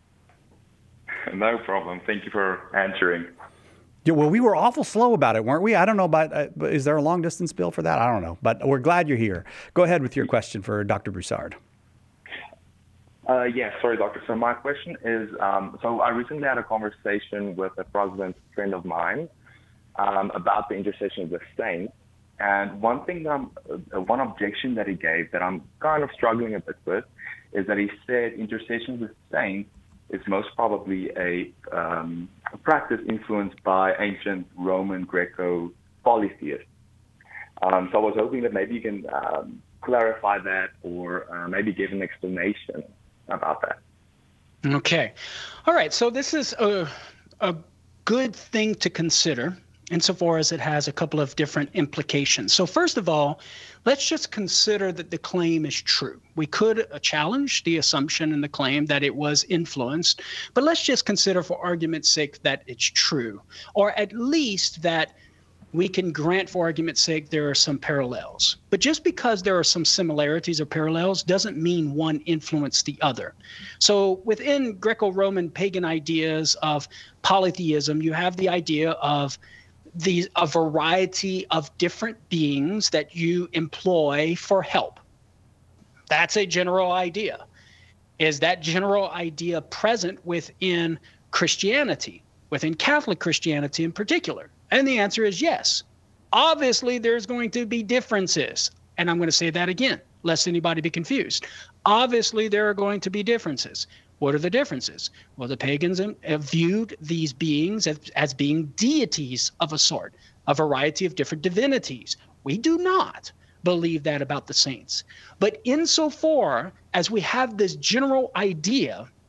No problem. Thank you for answering. Yeah, well, we were awful slow about it, weren't we? I don't know about, uh, is there a long distance bill for that? I don't know, but we're glad you're here. Go ahead with your question for Doctor Broussard. Uh, yes, sorry, doctor. So my question is, um, so I recently had a conversation with a Protestant friend of mine um, about the intercession of the saints. And one thing, that I'm, uh, one objection that he gave that I'm kind of struggling a bit with is that he said intercession with saints is most probably a, um, a practice influenced by ancient Roman Greco polytheists. Um, so I was hoping that maybe you can um, clarify that or uh, maybe give an explanation about that. Okay. All right. So this is a, a good thing to consider insofar as it has a couple of different implications. So first of all, let's just consider that the claim is true. We could uh, challenge the assumption and the claim that it was influenced, but let's just consider for argument's sake that it's true, or at least that we can grant for argument's sake there are some parallels. But just because there are some similarities or parallels doesn't mean one influenced the other. So within Greco-Roman pagan ideas of polytheism, you have the idea of the a variety of different beings that you employ for help. That's a general idea. Is that general idea present within Christianity, within Catholic Christianity in particular? And the answer is yes. Obviously, there's going to be differences. And I'm going to say that again, lest anybody be confused. Obviously, there are going to be differences. What are the differences? Well, the pagans viewed these beings as, as being deities of a sort, a variety of different divinities. We do not believe that about the saints. But insofar as we have this general idea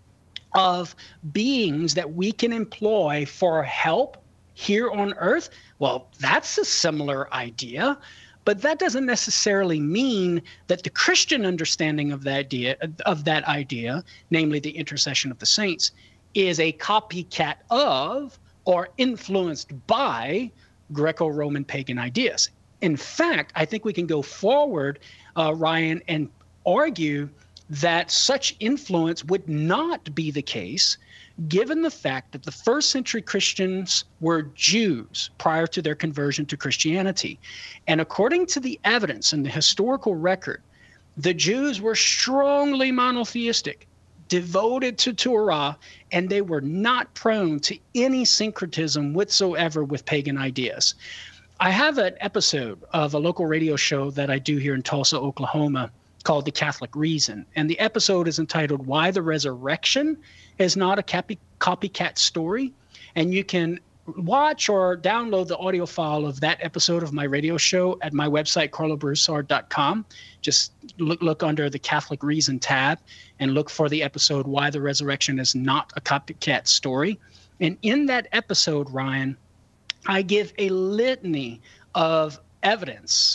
of beings that we can employ for help here on earth, well, that's a similar idea. But that doesn't necessarily mean that the Christian understanding of that idea, of that idea, namely the intercession of the saints, is a copycat of or influenced by Greco-Roman pagan ideas. In fact, I think we can go forward, uh, Ryan, and argue that such influence would not be the case given the fact that the first century Christians were Jews prior to their conversion to Christianity. And according to the evidence and the historical record, the Jews were strongly monotheistic, devoted to Torah, and they were not prone to any syncretism whatsoever with pagan ideas. I have an episode of a local radio show that I do here in Tulsa, Oklahoma, called The Catholic Reason. And the episode is entitled Why the Resurrection is Not a Copy- Copycat Story. And you can watch or download the audio file of that episode of my radio show at my website, carlo broussard dot com. Just look, look under the Catholic Reason tab and look for the episode Why the Resurrection is Not a Copycat Story. And in that episode, Ryan, I give a litany of evidence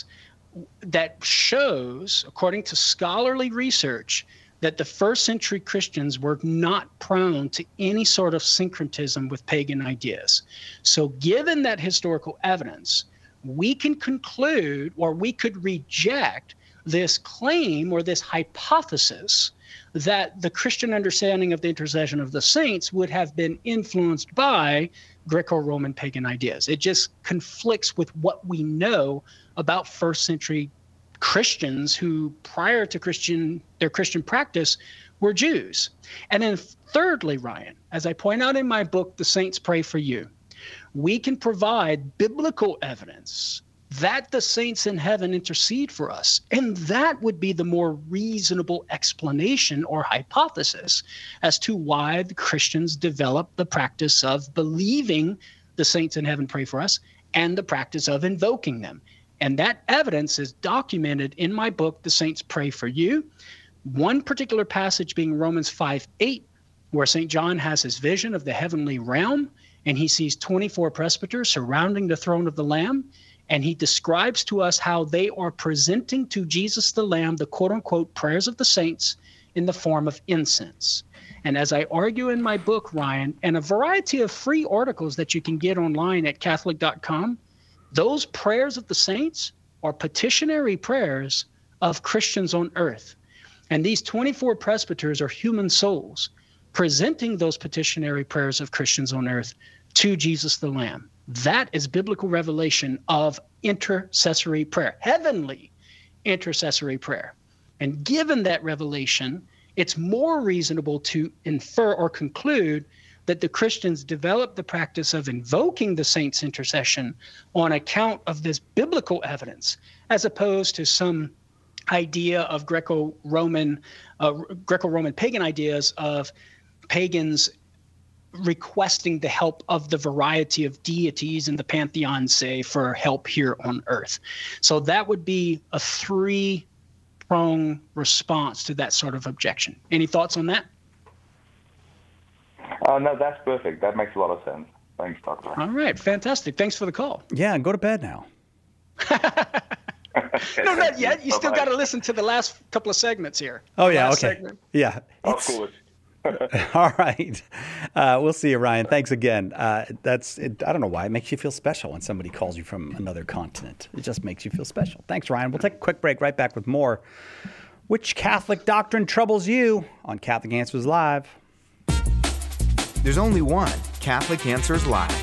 that shows, according to scholarly research, that the first century Christians were not prone to any sort of syncretism with pagan ideas. So given that historical evidence, we can conclude, or we could reject this claim or this hypothesis that the Christian understanding of the intercession of the saints would have been influenced by Greco-Roman pagan ideas. It just conflicts with what we know about first century Christians who, prior to Christian their Christian practice, were Jews. And then thirdly, Ryan, as I point out in my book, The Saints Pray for You, we can provide biblical evidence that the saints in heaven intercede for us. And that would be the more reasonable explanation or hypothesis as to why the Christians developed the practice of believing the saints in heaven pray for us and the practice of invoking them. And that evidence is documented in my book, The Saints Pray for You. One particular passage being Romans five eight, where Saint John has his vision of the heavenly realm, and he sees twenty-four presbyters surrounding the throne of the Lamb, and he describes to us how they are presenting to Jesus the Lamb the quote-unquote prayers of the saints in the form of incense. And as I argue in my book, Ryan, and a variety of free articles that you can get online at catholic dot com, those prayers of the saints are petitionary prayers of Christians on earth. And these twenty-four presbyters are human souls presenting those petitionary prayers of Christians on earth to Jesus the Lamb. That is biblical revelation of intercessory prayer, heavenly intercessory prayer. And given that revelation, it's more reasonable to infer or conclude that the Christians developed the practice of invoking the saints' intercession on account of this biblical evidence, as opposed to some idea of Greco-Roman, uh, Greco-Roman pagan ideas of pagans requesting the help of the variety of deities in the pantheon, say, for help here on earth. So that would be a three-pronged response to that sort of objection. Any thoughts on that? Uh, no, that's perfect. That makes a lot of sense. Thanks, Doctor. All right, fantastic. Thanks for the call. Yeah, and go to bed now. No, not yet. You still got to listen to the last couple of segments here. Oh, yeah, Last okay. segment. Yeah. Of course. All right. Uh, we'll see you, Ryan. Thanks again. Uh, that's it, I don't know why. It makes you feel special when somebody calls you from another continent. It just makes you feel special. Thanks, Ryan. We'll take a quick break. Right back with more. Which Catholic doctrine troubles you on Catholic Answers Live? There's only one Catholic Answers Live.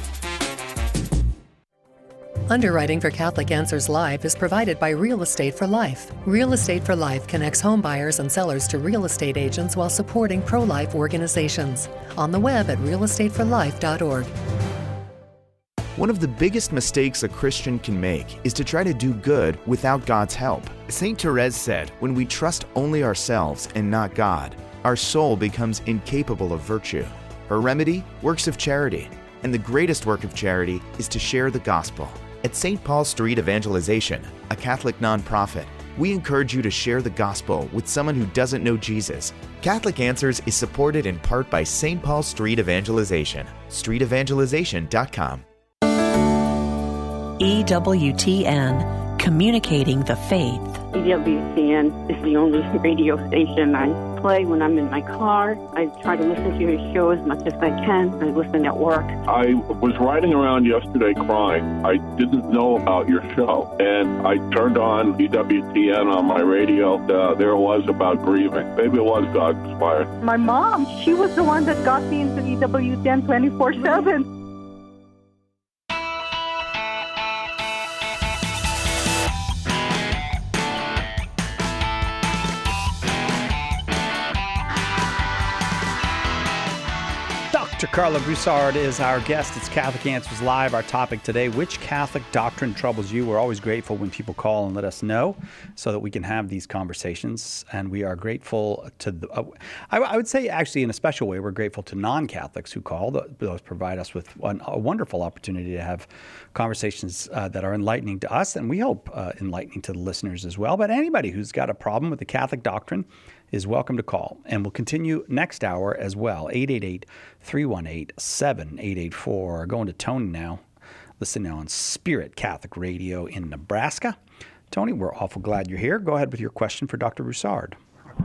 Underwriting for Catholic Answers Live is provided by Real Estate for Life. Real Estate for Life connects home buyers and sellers to real estate agents while supporting pro-life organizations. On the web at real estate for life dot org. One of the biggest mistakes a Christian can make is to try to do good without God's help. Saint Therese said, when we trust only ourselves and not God, our soul becomes incapable of virtue. Her remedy? Works of charity. And the greatest work of charity is to share the gospel. At Saint Paul Street Evangelization, a Catholic nonprofit, we encourage you to share the gospel with someone who doesn't know Jesus. Catholic Answers is supported in part by Saint Paul Street Evangelization, street evangelization dot com. E W T N, communicating the faith. E W T N is the only radio station I play when I'm in my car. I try to listen to your show as much as I can. I listen at work. I was riding around yesterday crying. I didn't know about your show, and I turned on E W T N on my radio. Uh, there it was about grieving. Maybe it was God-inspired. My mom, she was the one that got me into E W T N twenty-four seven. Doctor Carla Broussard is our guest. It's Catholic Answers Live. Our topic today, which Catholic doctrine troubles you? We're always grateful when people call and let us know so that we can have these conversations. And we are grateful to, the, uh, I, I would say actually in a special way, we're grateful to non-Catholics who call. Those provide us with one, a wonderful opportunity to have conversations uh, that are enlightening to us, and we hope uh, enlightening to the listeners as well. But anybody who's got a problem with the Catholic doctrine is welcome to call. And we'll continue next hour as well. eight eight eight, three one eight, seven eight eight four. Going to Tony now. Listen now on Spirit Catholic Radio in Nebraska. Tony, we're awful glad you're here. Go ahead with your question for Doctor Broussard.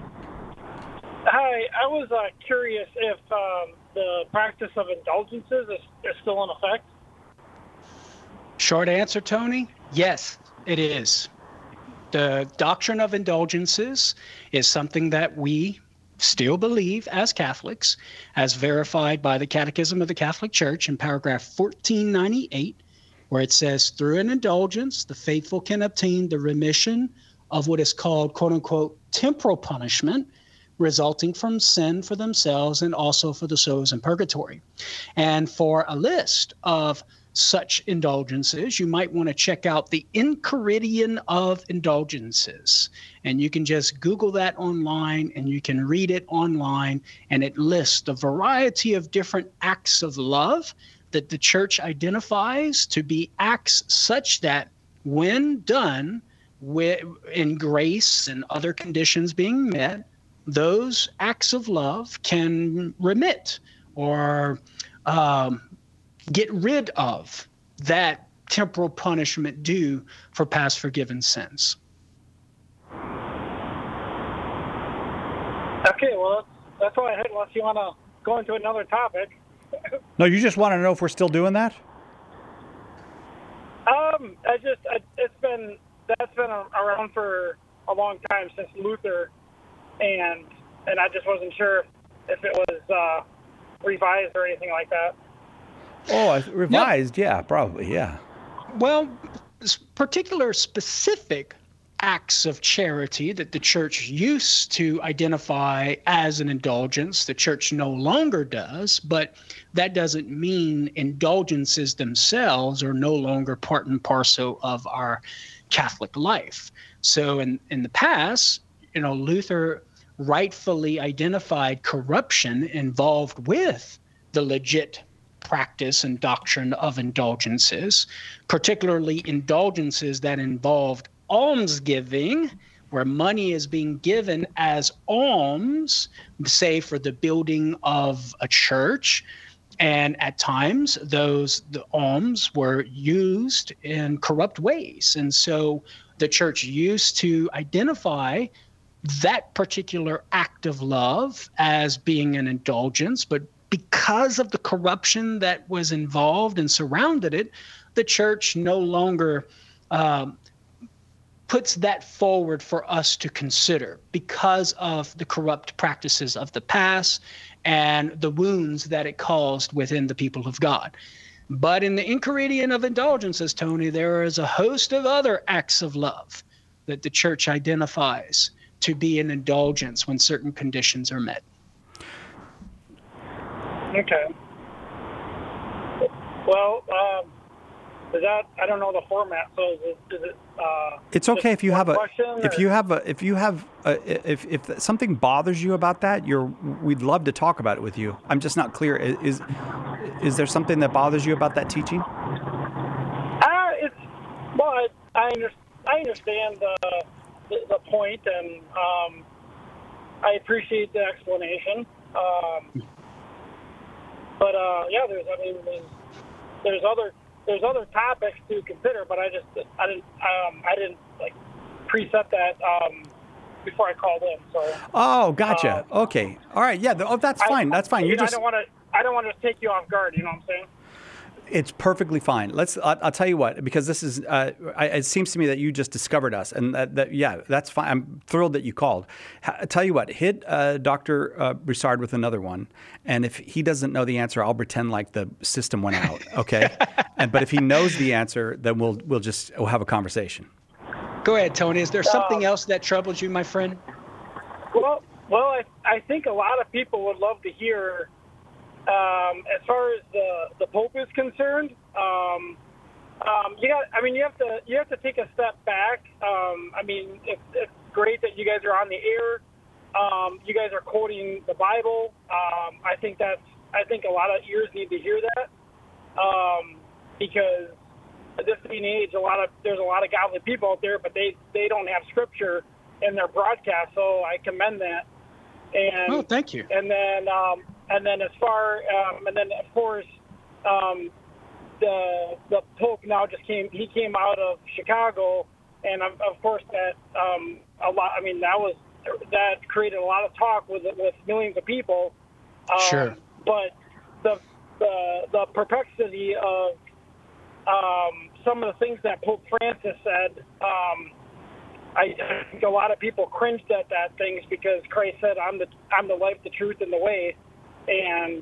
Hi, I was uh, curious if um, the practice of indulgences is, is still in effect. Short answer, Tony, yes, it is. The doctrine of indulgences is something that we still believe as Catholics, as verified by the Catechism of the Catholic Church in paragraph fourteen ninety-eight, where it says, through an indulgence, the faithful can obtain the remission of what is called, quote unquote, temporal punishment resulting from sin for themselves and also for the souls in purgatory. And for a list of such indulgences, you might want to check out the Enchiridion of Indulgences. And you can just Google that online and you can read it online, and it lists a variety of different acts of love that the Church identifies to be acts such that when done with, in grace and other conditions being met, those acts of love can remit or um, get rid of that temporal punishment due for past forgiven sins. Okay, well, that's, that's all I had, unless you want to go into another topic. No, you just want to know if we're still doing that? Um, I just, I, it's been, that's been around for a long time, since Luther, and and I just wasn't sure if it was uh, revised or anything like that. Oh, revised, yeah, probably, yeah. Well, particular specific acts of charity that the Church used to identify as an indulgence, the Church no longer does, but that doesn't mean indulgences themselves are no longer part and parcel of our Catholic life. So in, in the past, you know, Luther rightfully identified corruption involved with the legit practice and doctrine of indulgences, particularly indulgences that involved almsgiving, where money is being given as alms, say for the building of a church. And at times, those the alms were used in corrupt ways. And so the Church used to identify that particular act of love as being an indulgence, but because of the corruption that was involved and surrounded it, the Church no longer um, puts that forward for us to consider because of the corrupt practices of the past and the wounds that it caused within the people of God. But in the Enchiridion of Indulgences, Tony, there is a host of other acts of love that the Church identifies to be an indulgence when certain conditions are met. Okay. Well, um, is that, I don't know the format, so is it, is it uh, it's okay if you have a if or? you have a if you have a, if if something bothers you about that, you're we'd love to talk about it with you. I'm just not clear. Is is there something that bothers you about that teaching? Uh, it's well, I I, under, I understand uh, the, the point, and um, I appreciate the explanation. Um, but uh, yeah, there's I mean there's, there's other there's other topics to consider, but I just I didn't um, I didn't like preset that um, before I called in. So. Oh, gotcha. Uh, okay. All right. Yeah. Oh, that's fine. I, that's fine. You You know, just. I don't want to. I don't want to take you off guard. You know what I'm saying? It's perfectly fine. Let's. I'll, I'll tell you what, because this is. Uh, I, it seems to me that you just discovered us, and that, that yeah, that's fine. I'm thrilled that you called. I tell you what, hit uh, Doctor Uh, Broussard with another one, and if he doesn't know the answer, I'll pretend like the system went out. Okay, and but if he knows the answer, then we'll we'll just we'll have a conversation. Go ahead, Tony. Is there something Uh, else that troubles you, my friend? Well, well, I I think a lot of people would love to hear. Um, as far as the, the Pope is concerned, um, um, you got. I mean, you have to you have to take a step back. Um, I mean, it's, it's great that you guys are on the air. Um, you guys are quoting the Bible. Um, I think that's. I think a lot of ears need to hear that um, because at this day and age, a lot of there's a lot of godly people out there, but they, they don't have Scripture in their broadcast. So I commend that. And oh, thank you. And then. Um, And then as far, um, and then of course, um, the the Pope now just came. He came out of Chicago, and of, of course that um, a lot. I mean, that was that created a lot of talk with with millions of people. Um, Sure. But the the the perplexity of um, some of the things that Pope Francis said. Um, I think a lot of people cringed at that things because Christ said, "I'm the I'm the life, the truth, and the way." And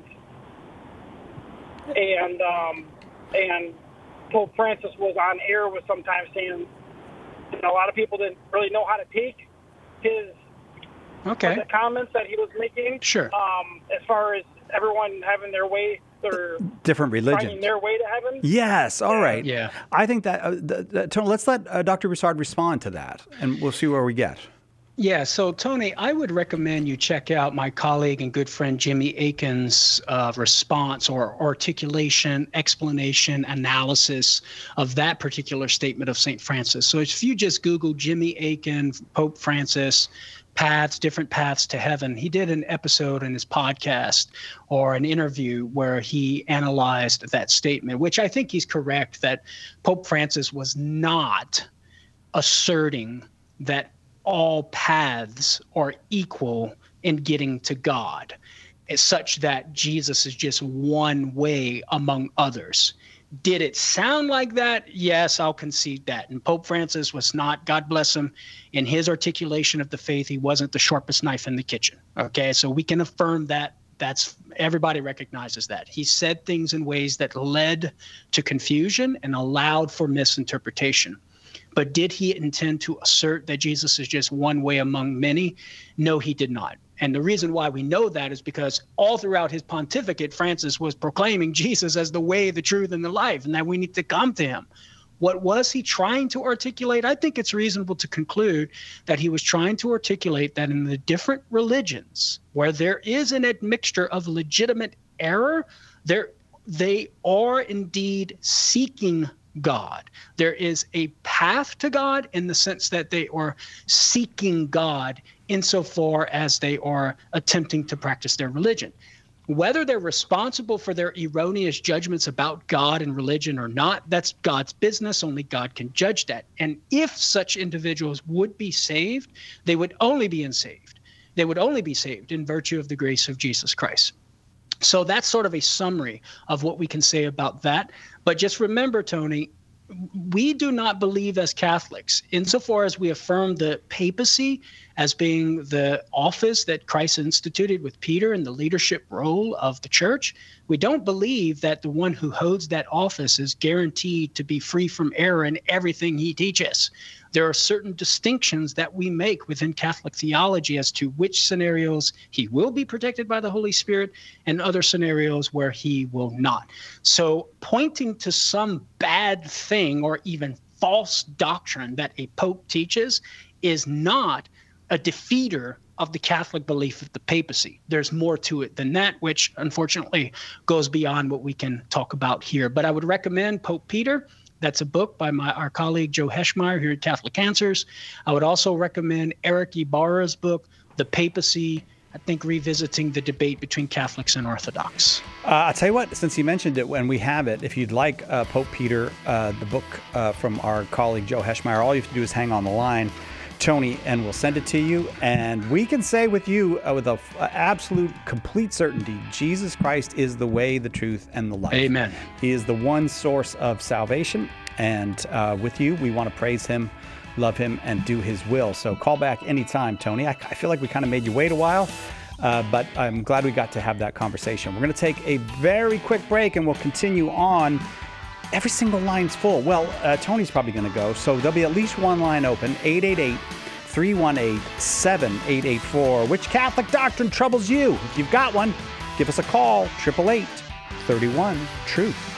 and um, and Pope Francis was on air with sometimes saying, you know, a lot of people didn't really know how to take his okay. the comments that he was making. Sure. Um, as far as everyone having their way, their different religions, finding their way to heaven. Yes. All right. Yeah. I think that. Uh, the, the, Tony, let's let uh, Doctor Broussard respond to that, and we'll see where we get. Yeah, so Tony, I would recommend you check out my colleague and good friend Jimmy Akin's uh, response or articulation, explanation, analysis of that particular statement of Saint Francis. So if you just Google Jimmy Akin, Pope Francis, paths, different paths to heaven, he did an episode in his podcast or an interview where he analyzed that statement, which I think he's correct that Pope Francis was not asserting that all paths are equal in getting to God. It's such that Jesus is just one way among others. Did it sound like that? Yes, I'll concede that. And Pope Francis was not, God bless him, in his articulation of the faith, he wasn't the sharpest knife in the kitchen. Okay, so we can affirm that. That's everybody recognizes that. He said things in ways that led to confusion and allowed for misinterpretation. But did he intend to assert that Jesus is just one way among many? No, he did not. And the reason why we know that is because all throughout his pontificate, Francis was proclaiming Jesus as the way, the truth, and the life, and that we need to come to him. What was he trying to articulate? I think it's reasonable to conclude that he was trying to articulate that in the different religions where there is an admixture of legitimate error, there they are indeed seeking God. There is a path to God in the sense that they are seeking God insofar as they are attempting to practice their religion. Whether they're responsible for their erroneous judgments about God and religion or not, that's God's business. Only God can judge that. And if such individuals would be saved, they would only be saved. They would only be saved in virtue of the grace of Jesus Christ. So that's sort of a summary of what we can say about that. But just remember, Tony, we do not believe as Catholics, insofar as we affirm the papacy as being the office that Christ instituted with Peter and the leadership role of the church, we don't believe that the one who holds that office is guaranteed to be free from error in everything he teaches. There are certain distinctions that we make within Catholic theology as to which scenarios he will be protected by the Holy Spirit and other scenarios where he will not. So pointing to some bad thing or even false doctrine that a pope teaches is not a defeater of the Catholic belief of the papacy. There's more to it than that, which unfortunately goes beyond what we can talk about here. But I would recommend Pope Peter That's a book by my our colleague Joe Heschmeyer here at Catholic Answers. I would also recommend Eric Ibarra's book, The Papacy, I think revisiting the debate between Catholics and Orthodox. Uh, I'll tell you what, since you mentioned it, when we have it, if you'd like uh, Pope Peter, uh, the book uh, from our colleague Joe Heschmeyer, all you have to do is hang on the line, Tony, and we'll send it to you. And we can say with you, uh, with a f- absolute, complete certainty, Jesus Christ is the way, the truth, and the life. Amen. He is the one source of salvation. And uh, with you, we want to praise him, love him, and do his will. So call back anytime, Tony. I, I feel like we kind of made you wait a while, uh, but I'm glad we got to have that conversation. We're going to take a very quick break, and we'll continue on. Every single line's full. Well, uh, Tony's probably going to go, so there'll be at least one line open, eight eight eight, three one eight, seven eight eight four. Which Catholic doctrine troubles you? If you've got one, give us a call, eight eight eight, three one, truth.